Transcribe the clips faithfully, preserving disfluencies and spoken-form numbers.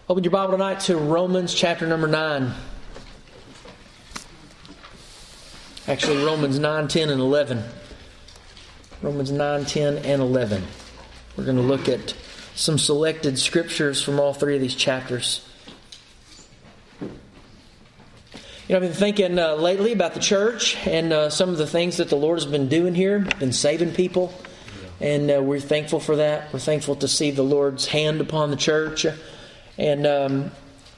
Open your Bible tonight to Romans chapter number nine. Actually, Romans nine, ten, and eleven. Romans nine, ten, and eleven. We're going to look at some selected scriptures from all three of these chapters. You know, I've been thinking uh, lately about the church and uh, some of the things that the Lord has been doing here, been saving people. And uh, we're thankful for that. We're thankful to see the Lord's hand upon the church. And um,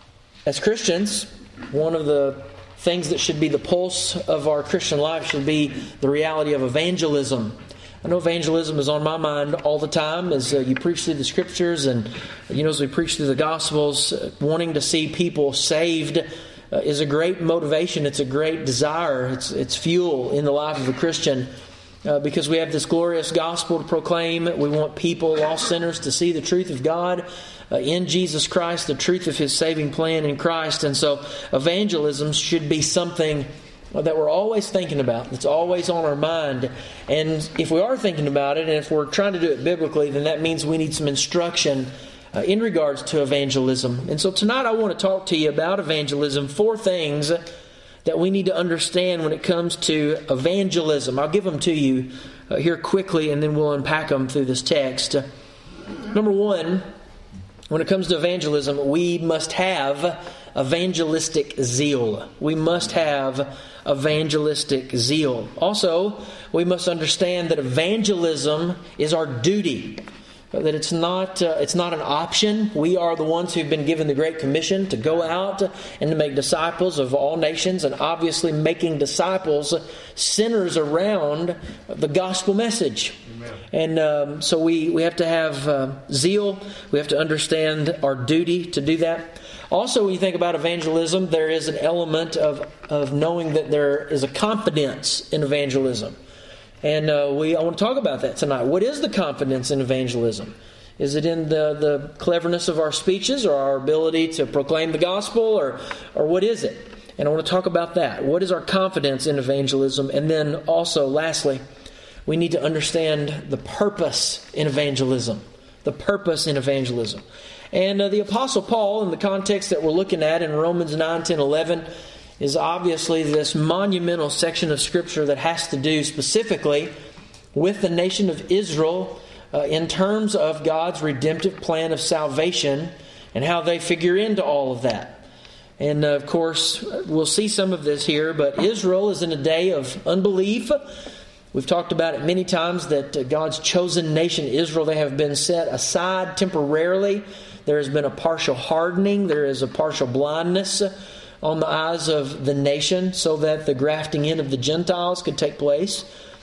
as Christians, one of the things that should be the pulse of our Christian life should be the reality of evangelism. I know evangelism is on my mind all the time as uh, you preach through the Scriptures and, you know, as we preach through the Gospels, uh, wanting to see people saved uh, is a great motivation. It's a great desire. It's, it's fuel in the life of a Christian. Uh, because we have this glorious gospel to proclaim. We want people, lost sinners, to see the truth of God uh, in Jesus Christ, the truth of His saving plan in Christ. And so evangelism should be something that we're always thinking about. It's always on our mind. And if we are thinking about it, and if we're trying to do it biblically, then that means we need some instruction uh, in regards to evangelism. And so tonight I want to talk to you about evangelism, four things that we need to understand when it comes to evangelism. I'll give them to you uh, here quickly, and then we'll unpack them through this text. Uh, number one, when it comes to evangelism, we must have evangelistic zeal. We must have evangelistic zeal. Also, we must understand that evangelism is our duty. That it's not uh, it's not an option. We are the ones who've been given the Great Commission to go out and to make disciples of all nations, and obviously making disciples centers around the gospel message. Amen. And um, so we, we have to have uh, zeal. We have to understand our duty to do that. Also, when you think about evangelism, there is an element of, of knowing that there is a confidence in evangelism. And uh, we I want to talk about that tonight. What is the confidence in evangelism? Is it in the, the cleverness of our speeches, or our ability to proclaim the gospel, or or what is it? And I want to talk about that. What is our confidence in evangelism? And then also, lastly, we need to understand the purpose in evangelism. The purpose in evangelism. And uh, the Apostle Paul, in the context that we're looking at in Romans nine, ten, eleven, is obviously this monumental section of Scripture that has to do specifically with the nation of Israel uh, in terms of God's redemptive plan of salvation and how they figure into all of that. And uh, of course, we'll see some of this here, but Israel is in a day of unbelief. We've talked about it many times that uh, God's chosen nation, Israel, they have been set aside temporarily. There has been a partial hardening. There is a partial blindness on the eyes of the nation so that the grafting in of the Gentiles could take place.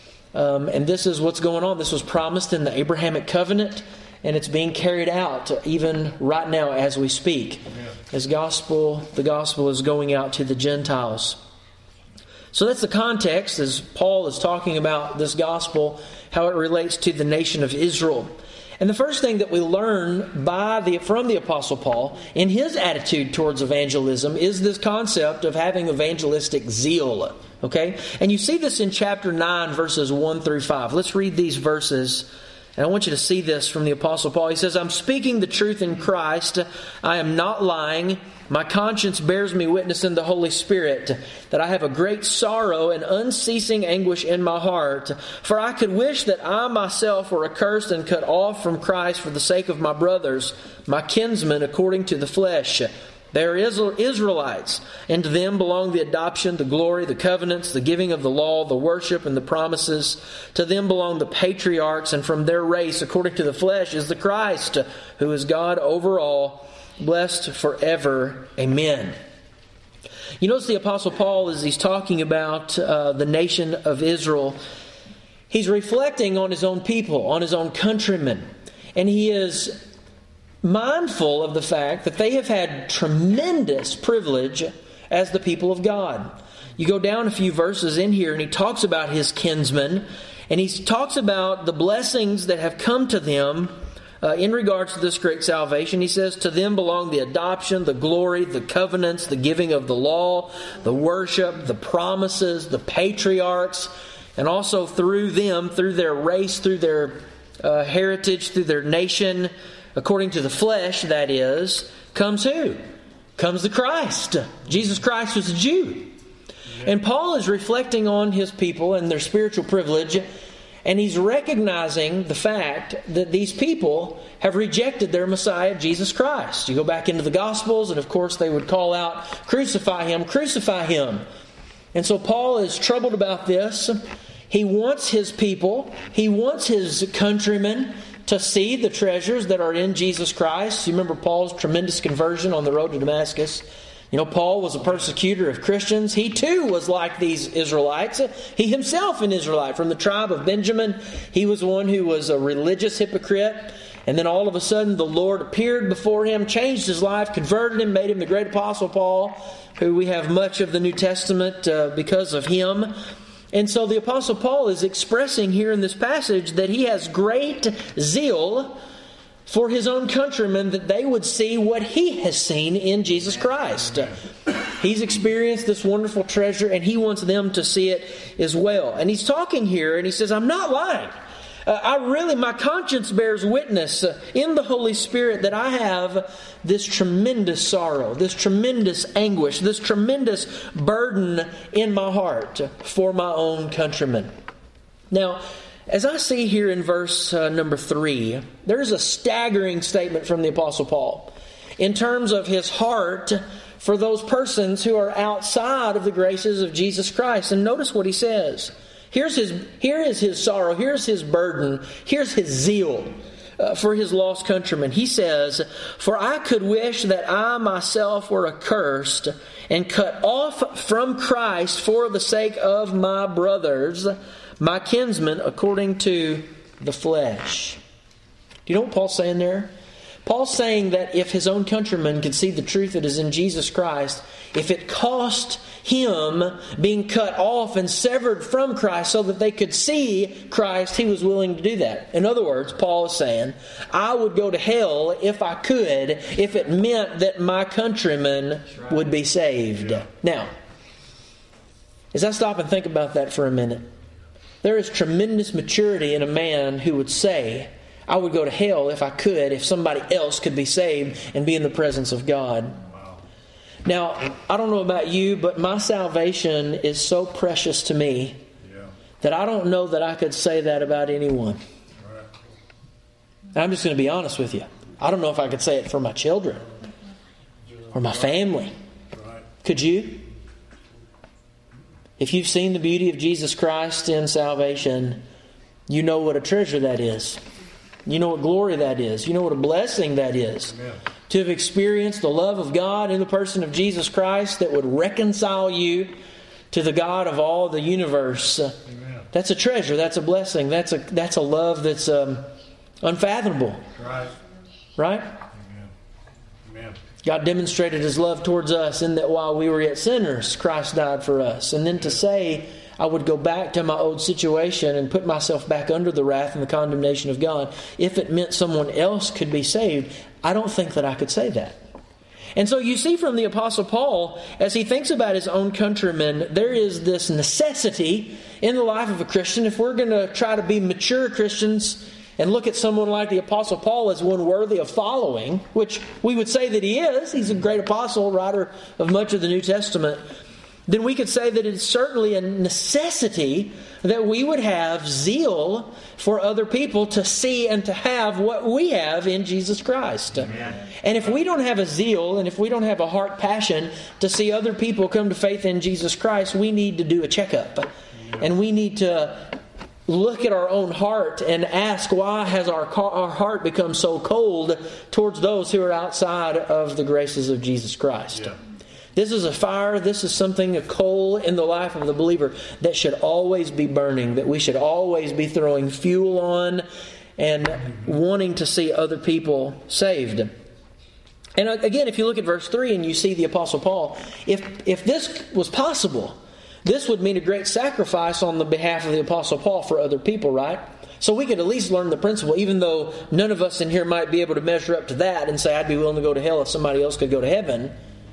Um, and this is what's going on. This was promised in the Abrahamic covenant, and it's being carried out even right now as we speak. Amen. As gospel, the gospel is going out to the Gentiles. So that's the context as Paul is talking about this gospel, how it relates to the nation of Israel. And the first thing that we learn by the from the Apostle Paul in his attitude towards evangelism is this concept of having evangelistic zeal. Okay? And you see this in chapter nine, verses one through five. Let's read these verses. And I want you to see this from the Apostle Paul. He says, I'm speaking the truth in Christ. I am not lying. My conscience bears me witness in the Holy Spirit that I have a great sorrow and unceasing anguish in my heart. For I could wish that I myself were accursed and cut off from Christ for the sake of my brothers, my kinsmen according to the flesh. They are Israelites, and to them belong the adoption, the glory, the covenants, the giving of the law, the worship, and the promises. To them belong the patriarchs, and from their race, according to the flesh, is the Christ, who is God over all, blessed forever. Amen. You notice the Apostle Paul, as he's talking about uh, the nation of Israel, he's reflecting on his own people, on his own countrymen. And he is mindful of the fact that they have had tremendous privilege as the people of God. You go down a few verses in here and he talks about his kinsmen, and he talks about the blessings that have come to them uh, in regards to this great salvation. He says, to them belong the adoption, the glory, the covenants, the giving of the law, the worship, the promises, the patriarchs, and also through them, through their race, through their uh, heritage, through their nation, According to the flesh, that is, comes who? Comes the Christ. Jesus Christ was a Jew. And Paul is reflecting on his people and their spiritual privilege, and he's recognizing the fact that these people have rejected their Messiah, Jesus Christ. You go back into the Gospels, and of course they would call out, "Crucify Him, crucify Him." And so Paul is troubled about this. He wants his people, he wants his countrymen to see the treasures that are in Jesus Christ. You remember Paul's tremendous conversion on the road to Damascus. You know, Paul was a persecutor of Christians. He too was like these Israelites. He himself an Israelite from the tribe of Benjamin. He was one who was a religious hypocrite. And then all of a sudden the Lord appeared before him, changed his life, converted him, made him the great apostle Paul, who we have much of the New Testament uh, because of him. And so the apostle Paul is expressing here in this passage that he has great zeal for his own countrymen, that they would see what he has seen in Jesus Christ. He's experienced this wonderful treasure, and he wants them to see it as well. And he's talking here, and he says, I'm not lying. Uh, I really, my conscience bears witness uh, in the Holy Spirit that I have this tremendous sorrow, this tremendous anguish, this tremendous burden in my heart for my own countrymen. Now, as I see here in verse uh, number three, there's a staggering statement from the Apostle Paul in terms of his heart for those persons who are outside of the graces of Jesus Christ. And notice what he says. Here's his, here is his sorrow, here's his burden, here's his zeal uh, for his lost countrymen. He says, "For I could wish that I myself were accursed and cut off from Christ for the sake of my brothers, my kinsmen, according to the flesh." Do you know what Paul's saying there? Paul's saying that if his own countrymen could see the truth that is in Jesus Christ, if it cost him being cut off and severed from Christ so that they could see Christ, he was willing to do that. In other words, Paul is saying, I would go to hell if I could, if it meant that my countrymen would be saved. Now, as I stop and think about that for a minute, there is tremendous maturity in a man who would say, I would go to hell if I could, if somebody else could be saved and be in the presence of God. Wow. Now, I don't know about you, but my salvation is so precious to me yeah. that I don't know that I could say that about anyone. Right. I'm just going to be honest with you. I don't know if I could say it for my children or my family. Right. Could you? If you've seen the beauty of Jesus Christ in salvation, you know what a treasure that is. You know what glory that is. You know what a blessing that is. Amen. To have experienced the love of God in the person of Jesus Christ that would reconcile you to the God of all the universe. Amen. That's a treasure. That's a blessing. That's a that's a love that's um, unfathomable. Right. Right? Amen. Amen. God demonstrated His love towards us in that while we were yet sinners, Christ died for us. And then to say, I would go back to my old situation and put myself back under the wrath and the condemnation of God, if it meant someone else could be saved, I don't think that I could say that. And so you see from the Apostle Paul, as he thinks about his own countrymen, there is this necessity in the life of a Christian. If we're going to try to be mature Christians and look at someone like the Apostle Paul as one worthy of following, which we would say that he is, he's a great apostle, writer of much of the New Testament, then we could say that it's certainly a necessity that we would have zeal for other people to see and to have what we have in Jesus Christ. Amen. And if we don't have a zeal and if we don't have a heart passion to see other people come to faith in Jesus Christ, we need to do a checkup. Amen. And we need to look at our own heart and ask, why has our, our heart become so cold towards those who are outside of the graces of Jesus Christ? Yeah. This is a fire, this is something, a coal in the life of the believer that should always be burning, that we should always be throwing fuel on and wanting to see other people saved. And again, if you look at verse three and you see the Apostle Paul, if, if this was possible, this would mean a great sacrifice on the behalf of the Apostle Paul for other people, right? So we could at least learn the principle, even though none of us in here might be able to measure up to that and say, I'd be willing to go to hell if somebody else could go to heaven.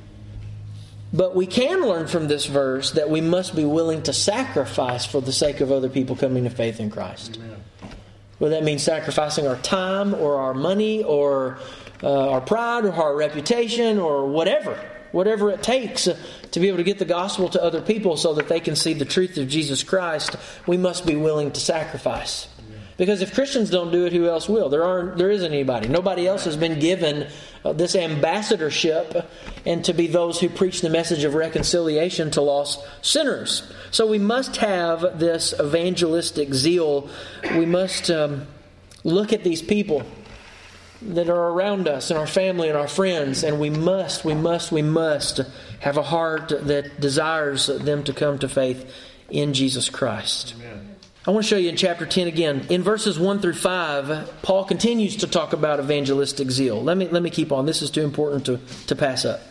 But we can learn from this verse that we must be willing to sacrifice for the sake of other people coming to faith in Christ. Amen. Whether that means sacrificing our time or our money or uh, our pride or our reputation or whatever. Whatever it takes uh, to be able to get the gospel to other people so that they can see the truth of Jesus Christ, we must be willing to sacrifice. Because if Christians don't do it, who else will? There aren't. There isn't anybody. Nobody else has been given uh, this ambassadorship and to be those who preach the message of reconciliation to lost sinners. So we must have this evangelistic zeal. We must um, look at these people that are around us and our family and our friends, and we must, we must, we must have a heart that desires them to come to faith in Jesus Christ. Amen. I want to show you in chapter ten again. In verses one through five, Paul continues to talk about evangelistic zeal. Let me let me keep on. This is too important to, to pass up.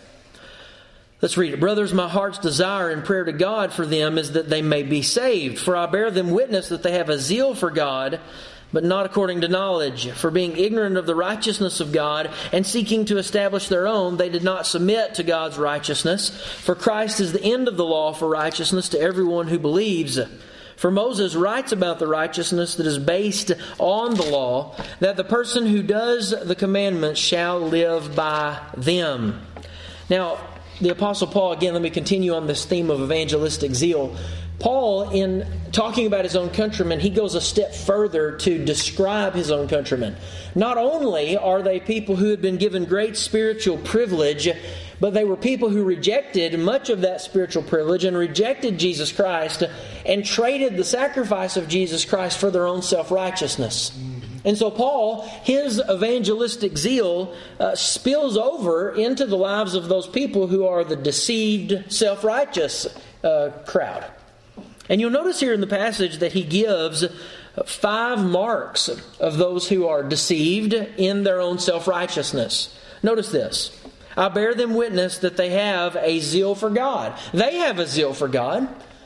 Let's read it. Brothers, my heart's desire and prayer to God for them is that they may be saved. For I bear them witness that they have a zeal for God, but not according to knowledge. For being ignorant of the righteousness of God and seeking to establish their own, they did not submit to God's righteousness. For Christ is the end of the law for righteousness to everyone who believes. For Moses writes about the righteousness that is based on the law, that the person who does the commandments shall live by them. Now, the Apostle Paul, again, let me continue on this theme of evangelistic zeal. Paul, in talking about his own countrymen, he goes a step further to describe his own countrymen. Not only are they people who had been given great spiritual privilege, but they were people who rejected much of that spiritual privilege and rejected Jesus Christ and traded the sacrifice of Jesus Christ for their own self-righteousness. And so Paul, his evangelistic zeal uh, spills over into the lives of those people who are the deceived, self-righteous uh, crowd. And you'll notice here in the passage that he gives five marks of those who are deceived in their own self-righteousness. Notice this. I bear them witness that they have a zeal for God. They have a zeal for God,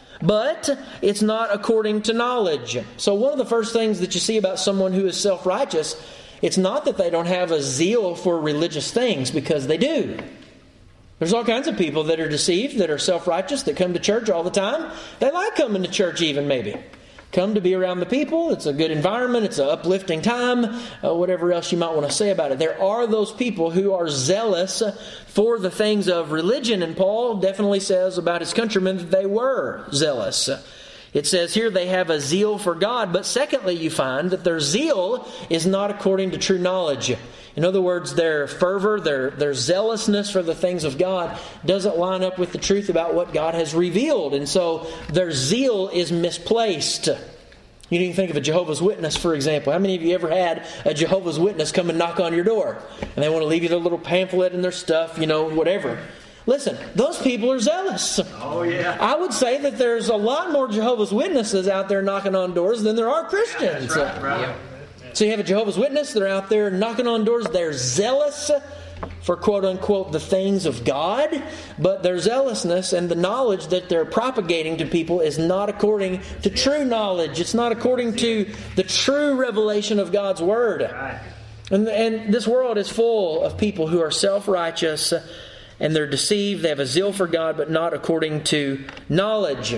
but it's not according to knowledge. So one of the first things that you see about someone who is self-righteous, it's not that they don't have a zeal for religious things, because they do. There's all kinds of people that are deceived, that are self-righteous, that come to church all the time. They like coming to church even, maybe. Come to be around the people. It's a good environment. It's an uplifting time. Uh, whatever else you might want to say about it. There are those people who are zealous for the things of religion. And Paul definitely says about his countrymen that they were zealous. It says here they have a zeal for God. But secondly, you find that their zeal is not according to true knowledge. In other words, their fervor, their, their zealousness for the things of God doesn't line up with the truth about what God has revealed. And so their zeal is misplaced. You can think of a Jehovah's Witness, for example. How many of you ever had a Jehovah's Witness come and knock on your door? And they want to leave you their little pamphlet and their stuff, you know, whatever. Listen, those people are zealous. Oh, yeah. I would say that there's a lot more Jehovah's Witnesses out there knocking on doors than there are Christians. Yeah, that's right, right. Yeah. So you have a Jehovah's Witness, they're out there knocking on doors, they're zealous for quote-unquote the things of God, but their zealousness and the knowledge that they're propagating to people is not according to true knowledge. It's not according to the true revelation of God's Word. And, and this world is full of people who are self-righteous and they're deceived. They have a zeal for God, but not according to knowledge.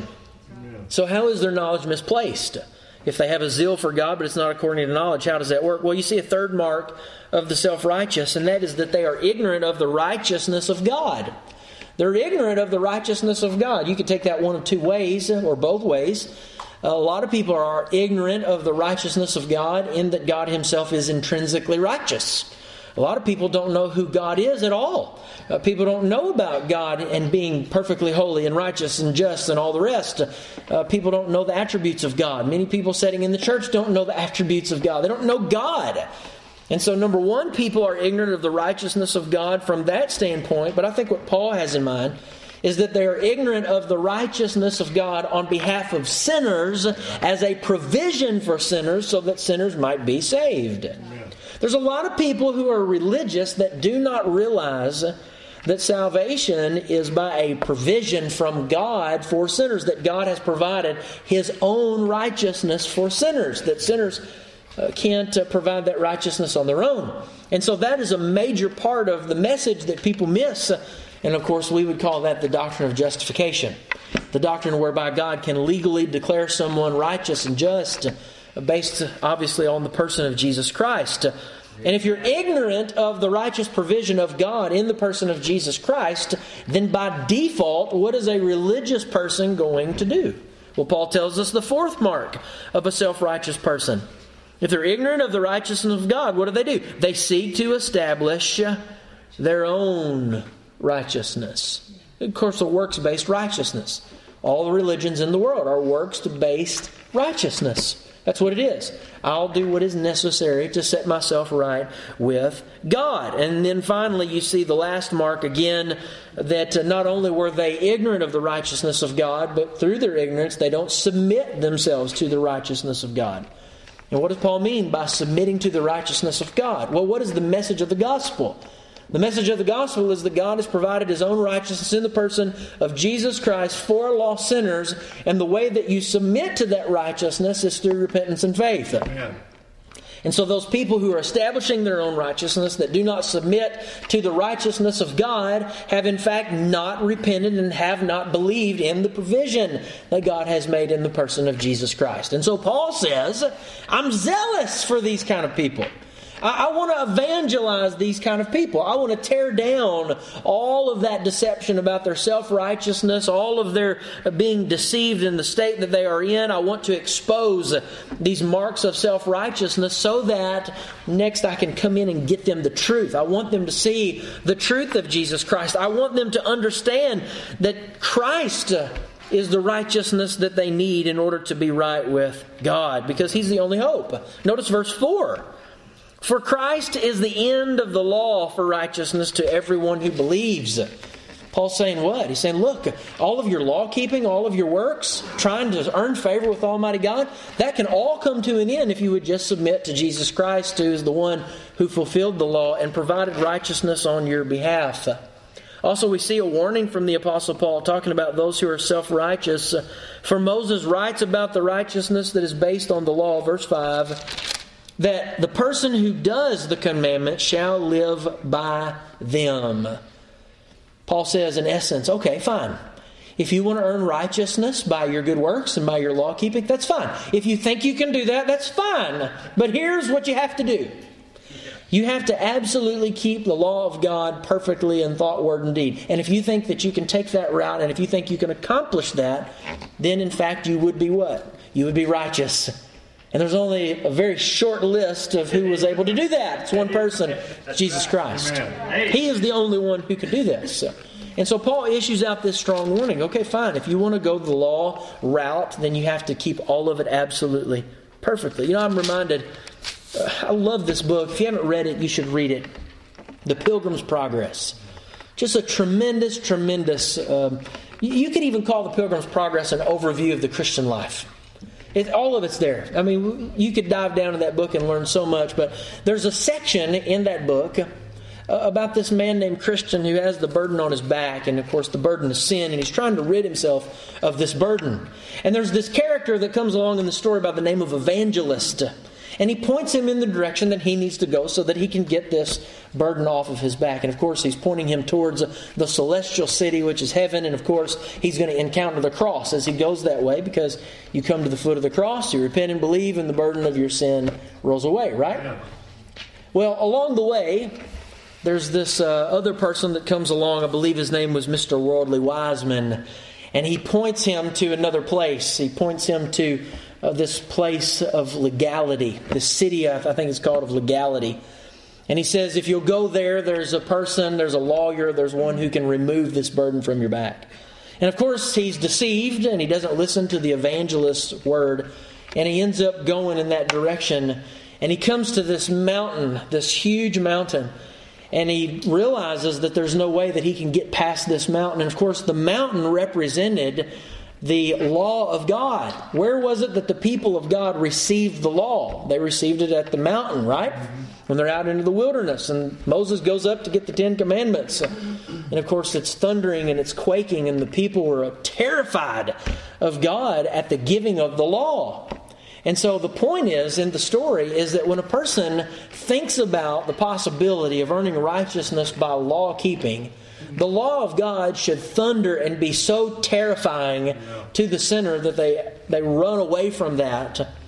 So how is their knowledge misplaced? If they have a zeal for God, but it's not according to knowledge, how does that work? Well, you see a third mark of the self-righteous, and that is that they are ignorant of the righteousness of God. They're ignorant of the righteousness of God. You could take that one of two ways, or both ways. A lot of people are ignorant of the righteousness of God in that God Himself is intrinsically righteous. A lot of people don't know who God is at all. Uh, people don't know about God and being perfectly holy and righteous and just and all the rest. Uh, people don't know the attributes of God. Many people sitting in the church don't know the attributes of God. They don't know God. And so, number one, people are ignorant of the righteousness of God from that standpoint. But I think what Paul has in mind is that they are ignorant of the righteousness of God on behalf of sinners as a provision for sinners so that sinners might be saved. Amen. There's a lot of people who are religious that do not realize that salvation is by a provision from God for sinners, that God has provided His own righteousness for sinners, that sinners uh, can't uh, provide that righteousness on their own. And so that is a major part of the message that people miss. And of course, we would call that the doctrine of justification. The doctrine whereby God can legally declare someone righteous and just based obviously on the person of Jesus Christ. And if you're ignorant of the righteous provision of God in the person of Jesus Christ, then by default, what is a religious person going to do? Well, Paul tells us the fourth mark of a self-righteous person. If they're ignorant of the righteousness of God, what do they do? They seek to establish their own righteousness. Of course, a works-based righteousness. All the religions in the world are works-based righteousness. That's what it is. I'll do what is necessary to set myself right with God. And then finally, you see the last mark again, that not only were they ignorant of the righteousness of God, but through their ignorance, they don't submit themselves to the righteousness of God. And what does Paul mean by submitting to the righteousness of God? Well, what is the message of the gospel? The message of the gospel is that God has provided His own righteousness in the person of Jesus Christ for lost sinners, and the way that you submit to that righteousness is through repentance and faith. Amen. And so those people who are establishing their own righteousness that do not submit to the righteousness of God have in fact not repented and have not believed in the provision that God has made in the person of Jesus Christ. And so Paul says, I'm zealous for these kind of people. I, I want to evangelize these kind of people. I want to tear down all of that deception about their self-righteousness, all of their being deceived in the state that they are in. I want to expose these marks of self-righteousness so that next I can come in and get them the truth. I want them to see the truth of Jesus Christ. I want them to understand that Christ is the righteousness that they need in order to be right with God, because He's the only hope. Notice verse four. For Christ is the end of the law for righteousness to everyone who believes. Paul's saying what? He's saying, look, all of your law keeping, all of your works, trying to earn favor with Almighty God, that can all come to an end if you would just submit to Jesus Christ, who is the one who fulfilled the law and provided righteousness on your behalf. Also, we see a warning from the Apostle Paul talking about those who are self-righteous. For Moses writes about the righteousness that is based on the law, verse five, that the person who does the commandments shall live by them. Paul says, in essence, okay, fine. If you want to earn righteousness by your good works and by your law keeping, that's fine. If you think you can do that, that's fine. But here's what you have to do. You have to absolutely keep the law of God perfectly in thought, word, and deed. And if you think that you can take that route, and if you think you can accomplish that, then in fact you would be what? You would be righteous. And there's only a very short list of who was able to do that. It's one person, Jesus Christ. He is the only one who could do this. And so Paul issues out this strong warning. Okay, fine. If you want to go the law route, then you have to keep all of it absolutely perfectly. You know, I'm reminded, uh, I love this book. If you haven't read it, you should read it. The Pilgrim's Progress. Just a tremendous, tremendous... Um, you could even call the Pilgrim's Progress an overview of the Christian life. It, all of it's there. I mean, you could dive down in that book and learn so much, but there's a section in that book uh, about this man named Christian who has the burden on his back, and of course the burden is sin, and he's trying to rid himself of this burden. And there's this character that comes along in the story by the name of Evangelist, and he points him in the direction that he needs to go so that he can get this burden off of his back. And of course, he's pointing him towards the celestial city, which is heaven. And of course, he's going to encounter the cross as he goes that way, because you come to the foot of the cross, you repent and believe, and the burden of your sin rolls away, right? Yeah. Well, along the way, there's this uh, other person that comes along. I believe his name was Mister Worldly Wiseman. And he points him to another place. He points him to of this place of legality, the city, I think it's called, of legality. And he says, if you'll go there, there's a person, there's a lawyer, there's one who can remove this burden from your back. And of course, he's deceived, and he doesn't listen to the evangelist's word, and he ends up going in that direction. And he comes to this mountain, this huge mountain, and he realizes that there's no way that he can get past this mountain. And of course, the mountain represented the law of God. Where was it that the people of God received the law? They received it at the mountain, right? When they're out into the wilderness, and Moses goes up to get the Ten Commandments. And of course, it's thundering and it's quaking, and the people were terrified of God at the giving of the law. And so the point is, in the story, is that when a person thinks about the possibility of earning righteousness by law keeping, the law of God should thunder and be so terrifying to the sinner that they, they run away from that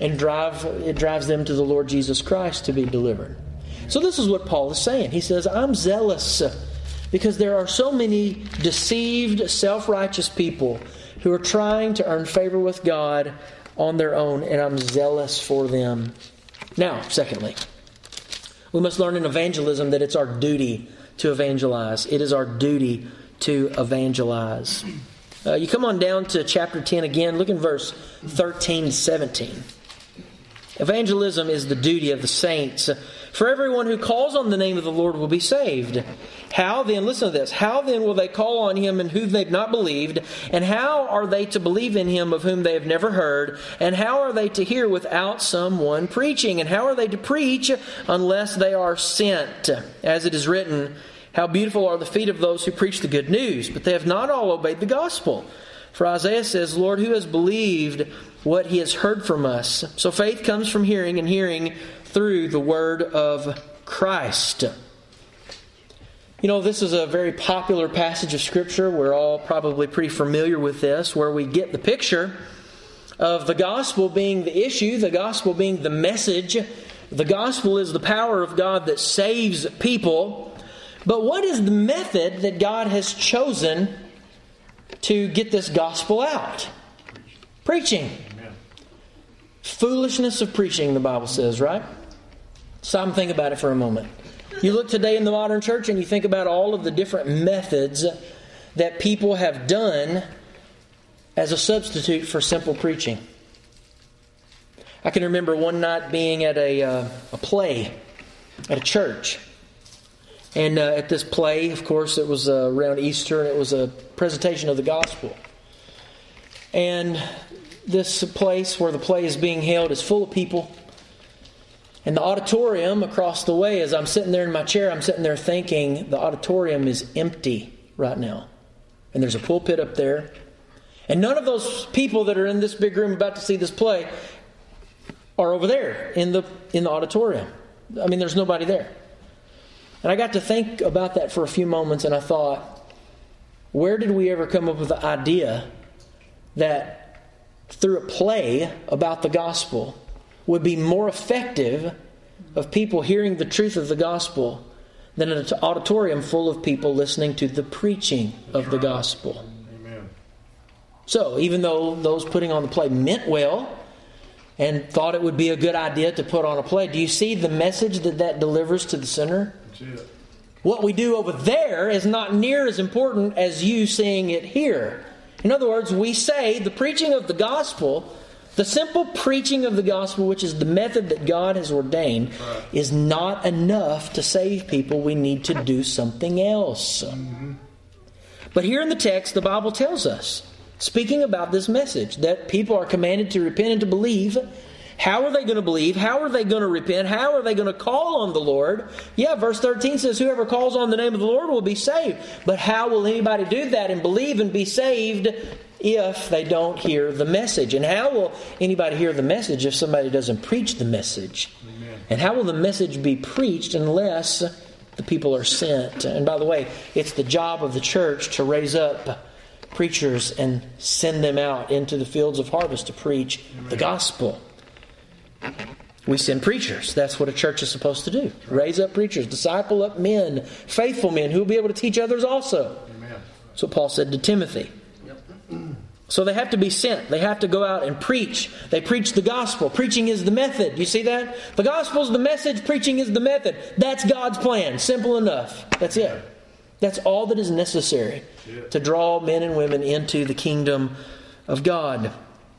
and drive it drives them to the Lord Jesus Christ to be delivered. So this is what Paul is saying. He says, I'm zealous because there are so many deceived, self-righteous people who are trying to earn favor with God on their own, and I'm zealous for them. Now, secondly, we must learn in evangelism that it's our duty to evangelize. It is our duty to evangelize. Uh, you come on down to chapter ten again. Look in verse thirteen to seventeen. Evangelism is the duty of the saints. For everyone who calls on the name of the Lord will be saved. How then, listen to this, how then will they call on Him in whom they've not believed? And how are they to believe in Him of whom they have never heard? And how are they to hear without someone preaching? And how are they to preach unless they are sent? As it is written, how beautiful are the feet of those who preach the good news, but they have not all obeyed the gospel. For Isaiah says, Lord, who has believed what he has heard from us? So faith comes from hearing, and hearing through the word of Christ. You know, this is a very popular passage of Scripture. We're all probably pretty familiar with this, where we get the picture of the gospel being the issue, the gospel being the message. The gospel is the power of God that saves people. But what is the method that God has chosen to get this gospel out? Preaching. Amen. Foolishness of preaching, the Bible says, right? Stop and think about it for a moment. You look today in the modern church and you think about all of the different methods that people have done as a substitute for simple preaching. I can remember one night being at a, uh, a play at a church. And uh, at this play, of course, it was uh, around Easter, and it was a presentation of the gospel. And this place where the play is being held is full of people. And the auditorium across the way, as I'm sitting there in my chair, I'm sitting there thinking, the auditorium is empty right now. And there's a pulpit up there. And none of those people that are in this big room about to see this play are over there in the in the auditorium. I mean, there's nobody there. And I got to think about that for a few moments, and I thought, where did we ever come up with the idea that through a play about the gospel would be more effective of people hearing the truth of the gospel than an auditorium full of people listening to the preaching of the gospel? Amen. So, even though those putting on the play meant well and thought it would be a good idea to put on a play, do you see the message that that delivers to the sinner? What we do over there is not near as important as you seeing it here. In other words, we say the preaching of the gospel, the simple preaching of the gospel, which is the method that God has ordained, right, is not enough to save people. We need to do something else. Mm-hmm. But here in the text, the Bible tells us, speaking about this message, that people are commanded to repent and to believe. How are they going to believe? How are they going to repent? How are they going to call on the Lord? Yeah, verse thirteen says, whoever calls on the name of the Lord will be saved. But how will anybody do that and believe and be saved if they don't hear the message? And how will anybody hear the message if somebody doesn't preach the message? Amen. And how will the message be preached unless the people are sent? And by the way, it's the job of the church to raise up preachers and send them out into the fields of harvest to preach Amen. The gospel. We send preachers. That's what a church is supposed to do. Raise up preachers, disciple up men, faithful men who will be able to teach others also. Amen. That's what Paul said to Timothy. Yep. So they have to be sent. They have to go out and preach. They preach the gospel. Preaching is the method. You see that? The gospel is the message. Preaching is the method. That's God's plan. Simple enough. That's it. That's all that is necessary to draw men and women into the kingdom of God.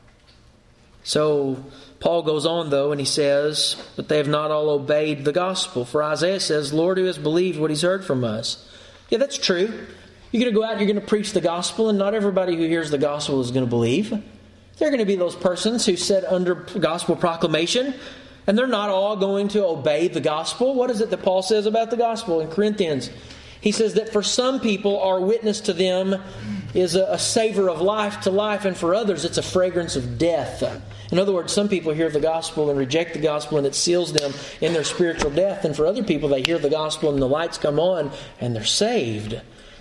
So Paul goes on, though, and he says, but they have not all obeyed the gospel. For Isaiah says, Lord, who has believed what he's heard from us? Yeah, that's true. You're going to go out and you're going to preach the gospel, and not everybody who hears the gospel is going to believe. There are going to be those persons who sit under gospel proclamation, and they're not all going to obey the gospel. What is it that Paul says about the gospel in Corinthians? He says that for some people, our witness to them is a, a savor of life to life, and for others, it's a fragrance of death. In other words, some people hear the gospel and reject the gospel, and it seals them in their spiritual death. And for other people, they hear the gospel and the lights come on, and they're saved.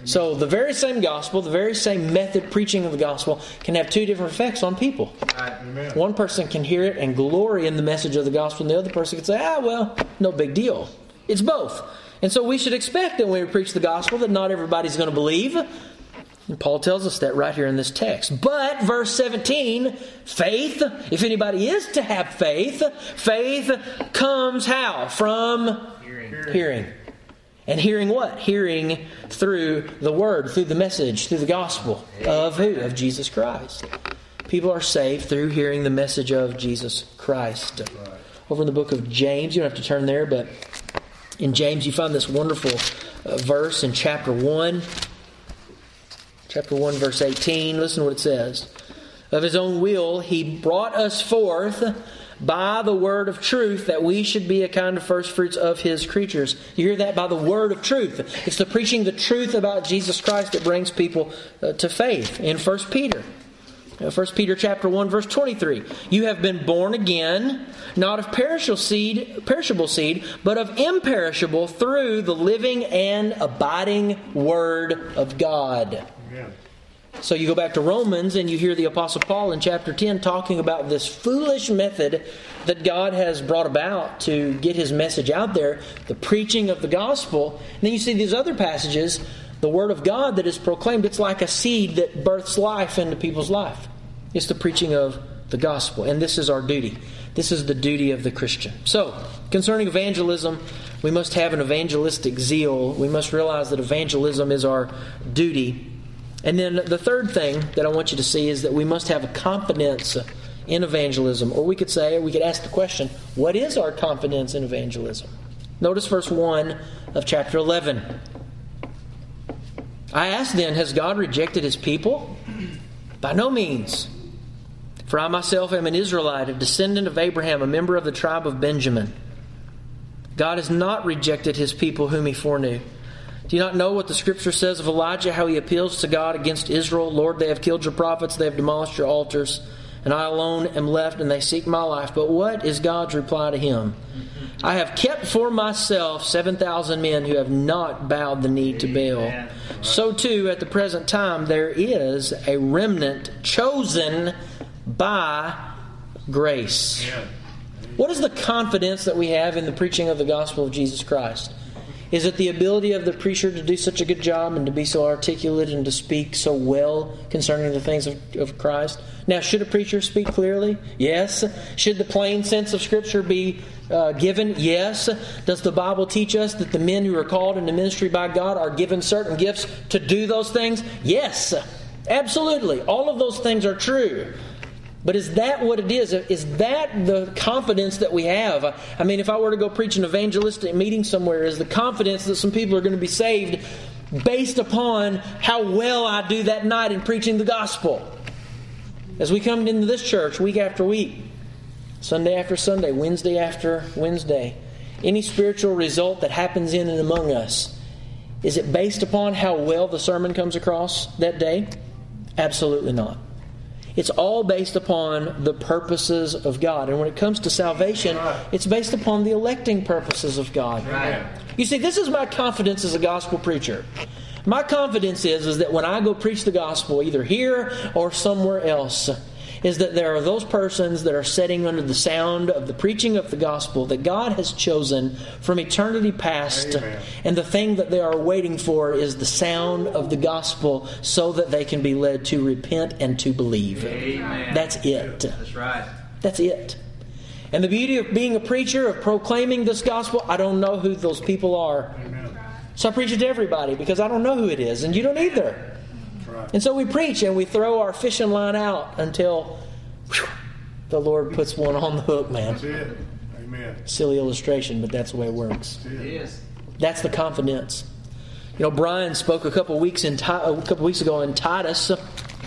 So the very same gospel, the very same method preaching of the gospel can have two different effects on people. Right. One person can hear it and glory in the message of the gospel, and the other person can say, ah, well, no big deal. It's both. And so we should expect that when we preach the gospel that not everybody's going to believe. And Paul tells us that right here in this text. But, verse seventeen, faith, if anybody is to have faith, faith comes how? From hearing. hearing. And hearing what? Hearing through the Word, through the message, through the gospel of who? Of Jesus Christ. People are saved through hearing the message of Jesus Christ. Over in the book of James, you don't have to turn there, but in James you find this wonderful uh, verse in chapter one. Chapter one, verse eighteen. Listen to what it says. Of His own will, He brought us forth by the word of truth, that we should be a kind of first fruits of His creatures. You hear that? By the word of truth. It's the preaching the truth about Jesus Christ that brings people uh, to faith. In First Peter. Uh, First Peter chapter one, verse twenty-three. You have been born again, not of perishable seed, perishable seed, but of imperishable, through the living and abiding Word of God. Amen. So you go back to Romans and you hear the Apostle Paul in chapter ten talking about this foolish method that God has brought about to get His message out there, the preaching of the gospel. And then you see these other passages, the Word of God that is proclaimed. It's like a seed that births life into people's life. It's the preaching of the gospel. And this is our duty. This is the duty of the Christian. So, concerning evangelism, we must have an evangelistic zeal. We must realize that evangelism is our duty. And then the third thing that I want you to see is that we must have a confidence in evangelism. Or we could say, or we could ask the question, what is our confidence in evangelism? Notice verse one of chapter eleven. I ask then, has God rejected His people? By no means. For I myself am an Israelite, a descendant of Abraham, a member of the tribe of Benjamin. God has not rejected His people whom He foreknew. Do you not know what the Scripture says of Elijah, how he appeals to God against Israel? Lord, they have killed your prophets, they have demolished your altars, and I alone am left, and they seek my life. But what is God's reply to him? I have kept for myself seven thousand men who have not bowed the knee to Baal. So too, at the present time, there is a remnant chosen by grace. What is the confidence that we have in the preaching of the gospel of Jesus Christ? Is it the ability of the preacher to do such a good job and to be so articulate and to speak so well concerning the things of, of Christ? Now, should a preacher speak clearly? Yes. Should the plain sense of Scripture be uh, given? Yes. Does the Bible teach us that the men who are called into ministry by God are given certain gifts to do those things? Yes. Absolutely. All of those things are true. But is that what it is? Is that the confidence that we have? I mean, if I were to go preach an evangelistic meeting somewhere, is the confidence that some people are going to be saved based upon how well I do that night in preaching the gospel? As we come into this church week after week, Sunday after Sunday, Wednesday after Wednesday, any spiritual result that happens in and among us, is it based upon how well the sermon comes across that day? Absolutely not. It's all based upon the purposes of God. And when it comes to salvation, it's based upon the electing purposes of God. Right. You see, this is my confidence as a gospel preacher. My confidence is, is that when I go preach the gospel, either here or somewhere else, is that there are those persons that are sitting under the sound of the preaching of the gospel that God has chosen from eternity past. Amen. And the thing that they are waiting for is the sound of the gospel so that they can be led to repent and to believe. Amen. That's it. That's right. That's it. And the beauty of being a preacher, of proclaiming this gospel, I don't know who those people are. Amen. So I preach it to everybody because I don't know who it is, and you don't either. And so we preach and we throw our fishing line out until whew, the Lord puts one on the hook, man. That's it. Amen. Silly illustration, but that's the way it works. That's it. It is. That's the confidence. You know, Brian spoke a couple weeks in a couple weeks ago in Titus. Let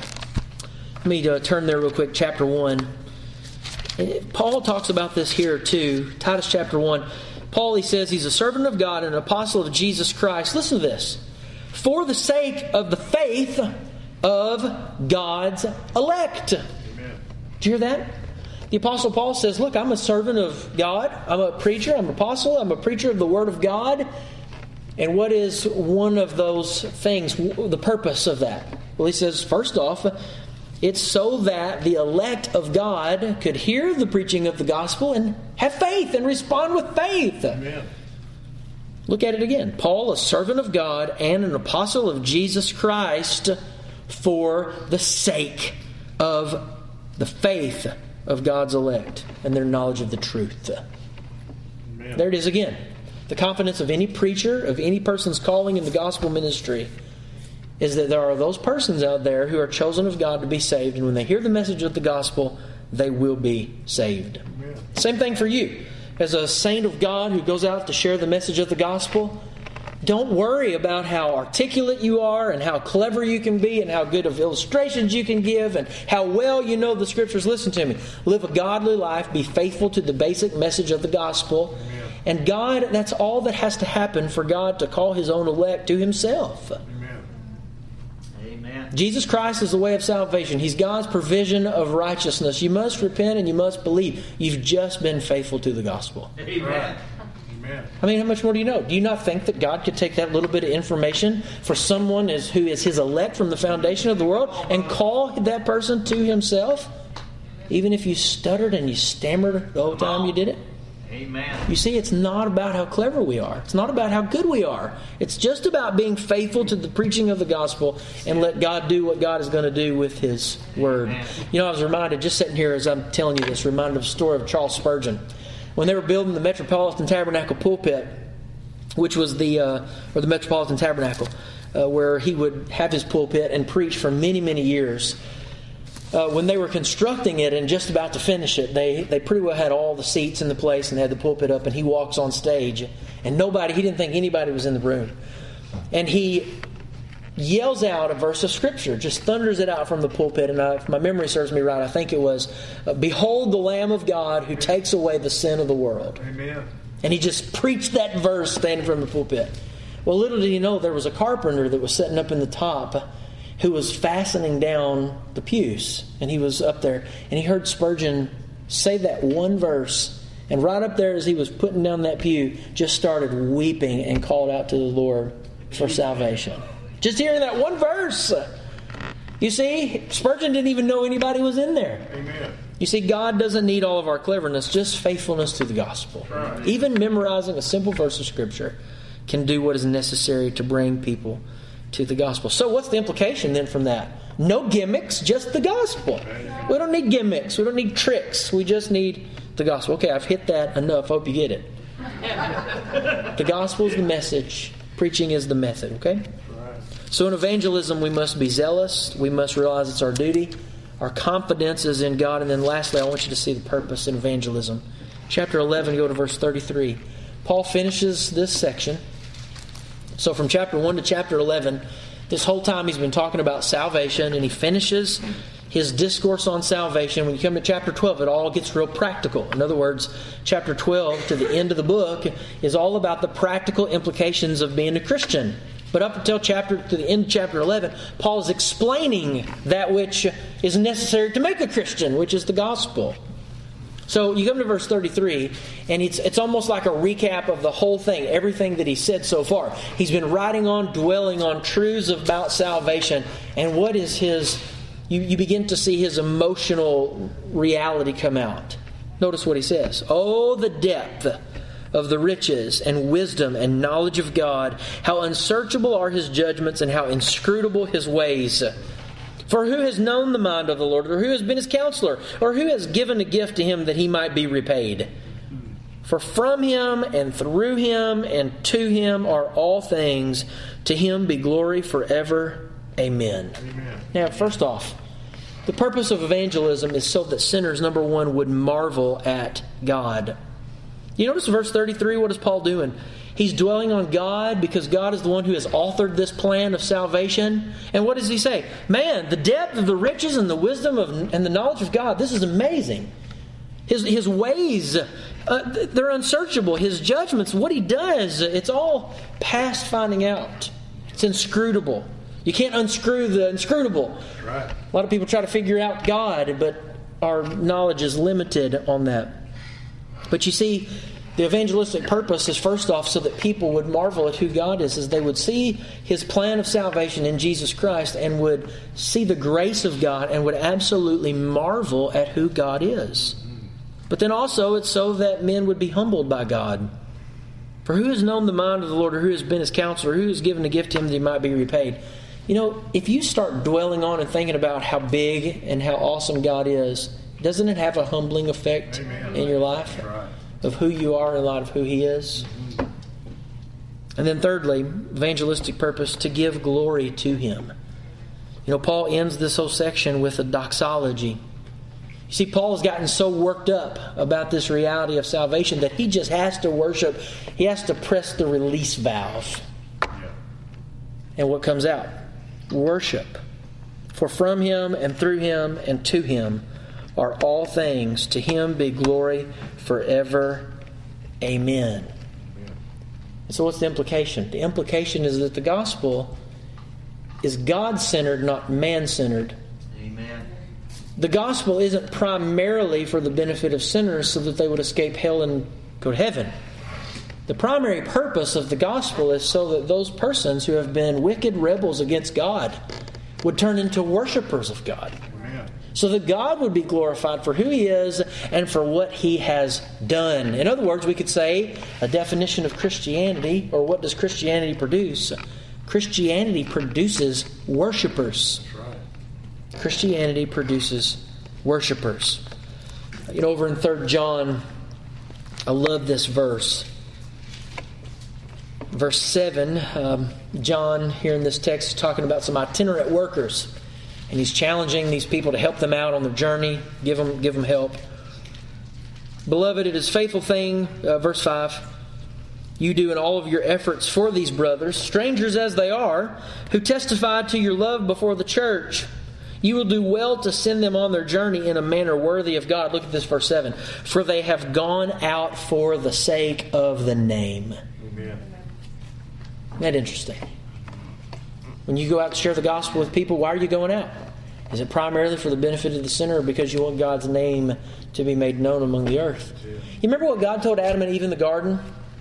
me uh, turn there real quick. Chapter one. Paul talks about this here too. Titus chapter one. Paul, he says he's a servant of God and an apostle of Jesus Christ. Listen to this. For the sake of the faith of God's elect. Amen. Do you hear that? The Apostle Paul says, look, I'm a servant of God. I'm a preacher. I'm an apostle. I'm a preacher of the Word of God. And what is one of those things, the purpose of that? Well, he says, first off, it's so that the elect of God could hear the preaching of the gospel and have faith and respond with faith. Amen. Look at it again. Paul, a servant of God and an apostle of Jesus Christ, for the sake of the faith of God's elect and their knowledge of the truth. Amen. There it is again. The confidence of any preacher, of any person's calling in the gospel ministry, is that there are those persons out there who are chosen of God to be saved, and when they hear the message of the gospel, they will be saved. Amen. Same thing for you. As a saint of God who goes out to share the message of the gospel, don't worry about how articulate you are and how clever you can be and how good of illustrations you can give and how well you know the Scriptures. Listen to me. Live a godly life. Be faithful to the basic message of the gospel. Amen. And God, that's all that has to happen for God to call His own elect to Himself. Jesus Christ is the way of salvation. He's God's provision of righteousness. You must repent and you must believe. You've just been faithful to the gospel. Amen. Amen. I mean, how much more do you know? Do you not think that God could take that little bit of information for someone is, who is His elect from the foundation of the world and call that person to Himself? Even if you stuttered and you stammered the whole time you did it? Amen. You see, it's not about how clever we are. It's not about how good we are. It's just about being faithful to the preaching of the gospel and let God do what God is going to do with His Word. Amen. You know, I was reminded, just sitting here as I'm telling you this, reminded of the story of Charles Spurgeon. When they were building the Metropolitan Tabernacle pulpit, which was the, uh, or the Metropolitan Tabernacle, uh, where he would have his pulpit and preach for many, many years. Uh, when they were constructing it and just about to finish it, they, they pretty well had all the seats in the place and they had the pulpit up, and he walks on stage and nobody, he didn't think anybody was in the room. And he yells out a verse of Scripture, just thunders it out from the pulpit. And I, if my memory serves me right, I think it was, "Behold the Lamb of God who takes away the sin of the world." Amen. And he just preached that verse standing from the pulpit. Well, little did he know there was a carpenter that was sitting up in the top who was fastening down the pews. And he was up there, and he heard Spurgeon say that one verse. And right up there as he was putting down that pew, just started weeping and called out to the Lord for salvation. Just hearing that one verse. You see, Spurgeon didn't even know anybody was in there. Amen. You see, God doesn't need all of our cleverness, just faithfulness to the gospel. Right. Even memorizing a simple verse of Scripture can do what is necessary to bring people to the gospel. So what's the implication then from that? No gimmicks, just the gospel. We don't need gimmicks. We don't need tricks. We just need the gospel. Okay, I've hit that enough. Hope you get it. The gospel is the message. Preaching is the method, okay? So in evangelism, we must be zealous. We must realize it's our duty. Our confidence is in God. And then lastly, I want you to see the purpose in evangelism. Chapter eleven, go to verse thirty-three. Paul finishes this section. So from chapter one to chapter eleven, this whole time he's been talking about salvation, and he finishes his discourse on salvation. When you come to chapter twelve, it all gets real practical. In other words, chapter twelve to the end of the book is all about the practical implications of being a Christian. But up until chapter to the end of chapter eleven, Paul is explaining that which is necessary to make a Christian, which is the gospel. So you come to verse thirty-three, and it's it's almost like a recap of the whole thing, everything that he said so far. He's been writing on, dwelling on truths about salvation, and what is his... You, you begin to see his emotional reality come out. Notice what he says. "Oh, the depth of the riches and wisdom and knowledge of God, how unsearchable are His judgments and how inscrutable His ways. For who has known the mind of the Lord, or who has been His counselor, or who has given a gift to Him that He might be repaid? For from Him and through Him and to Him are all things. To Him be glory forever. Amen." Amen. Now, first off, the purpose of evangelism is so that sinners, number one, would marvel at God. You notice verse thirty-three, what is Paul doing? He's dwelling on God because God is the one who has authored this plan of salvation. And what does he say? Man, the depth of the riches and the wisdom of, and the knowledge of God, this is amazing. His, his ways, uh, they're unsearchable. His judgments, what He does, it's all past finding out. It's inscrutable. You can't unscrew the inscrutable. Right. A lot of people try to figure out God, but our knowledge is limited on that. But you see, The evangelistic purpose is first off so that people would marvel at who God is, as they would see His plan of salvation in Jesus Christ and would see the grace of God and would absolutely marvel at who God is. But then also it's so that men would be humbled by God. For who has known the mind of the Lord, or who has been His counselor, who has given a gift to Him that He might be repaid? You know, if you start dwelling on and thinking about how big and how awesome God is, doesn't it have a humbling effect Amen. In your life? Right. Of who you are in light of who He is? And then thirdly, evangelistic purpose, to give glory to Him. You know, Paul ends this whole section with a doxology. You see, Paul's gotten so worked up about this reality of salvation that he just has to worship. He has to press the release valve. Yeah. And what comes out? Worship. For from Him and through Him and to Him are all things. To Him be glory forever. Amen. So what's the implication? The implication is that the gospel is God-centered, not man-centered. Amen. The gospel isn't primarily for the benefit of sinners so that they would escape hell and go to heaven. The primary purpose of the gospel is so that those persons who have been wicked rebels against God would turn into worshipers of God. Amen. So that God would be glorified for who He is and for what He has done. In other words, we could say a definition of Christianity, or what does Christianity produce? Christianity produces worshipers. That's right. Christianity produces worshipers. You know, over in Third John, I love this verse. Verse seven, um, John here in this text is talking about some itinerant workers. And he's challenging these people to help them out on their journey, give them, give them help. Beloved, it is a faithful thing, uh, verse five, you do in all of your efforts for these brothers, strangers as they are, who testify to your love before the church. You will do well to send them on their journey in a manner worthy of God. Look at this, verse seven. For they have gone out for the sake of the name. Amen. Isn't that interesting? When you go out to share the gospel with people, why are you going out? Is it primarily for the benefit of the sinner, or because you want God's name to be made known among the earth? You remember what God told Adam and Eve in the garden?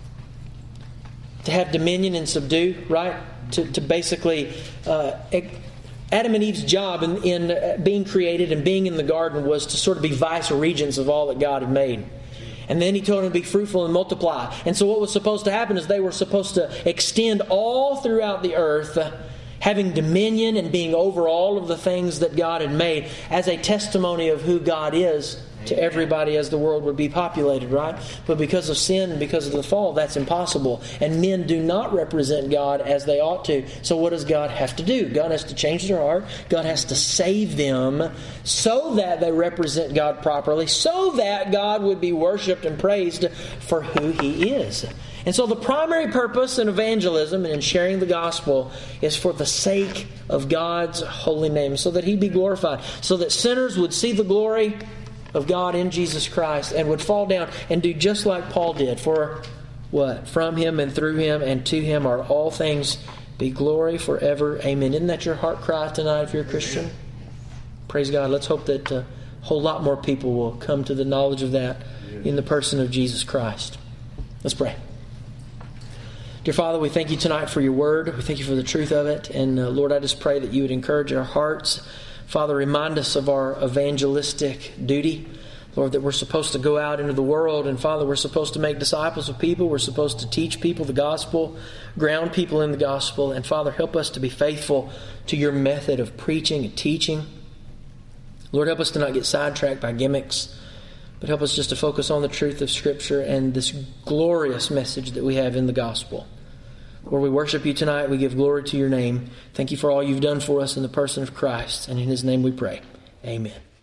To have dominion and subdue, right? To, to basically... Uh, Adam and Eve's job in, in being created and being in the garden was to sort of be vice regents of all that God had made. And then He told them to be fruitful and multiply. And so what was supposed to happen is they were supposed to extend all throughout the earth, uh, having dominion and being over all of the things that God had made as a testimony of who God is to everybody as the world would be populated, right? But because of sin and because of the fall, that's impossible. And men do not represent God as they ought to. So what does God have to do? God has to change their heart. God has to save them so that they represent God properly, so that God would be worshipped and praised for who He is. And so the primary purpose in evangelism and in sharing the gospel is for the sake of God's holy name, so that He be glorified, so that sinners would see the glory of God in Jesus Christ and would fall down and do just like Paul did. For what? From Him and through Him and to Him are all things, be glory forever. Amen. Isn't that your heart cry tonight if you're a Christian? Praise God. Let's hope that a whole lot more people will come to the knowledge of that in the person of Jesus Christ. Let's pray. Dear Father, we thank You tonight for Your word. We thank You for the truth of it. And uh, Lord, I just pray that You would encourage our hearts. Father, remind us of our evangelistic duty. Lord, that we're supposed to go out into the world. And Father, we're supposed to make disciples of people. We're supposed to teach people the gospel, ground people in the gospel. And Father, help us to be faithful to Your method of preaching and teaching. Lord, help us to not get sidetracked by gimmicks, but help us just to focus on the truth of Scripture and this glorious message that we have in the gospel. Lord, we worship You tonight. We give glory to Your name. Thank You for all You've done for us in the person of Christ. And in His name we pray. Amen.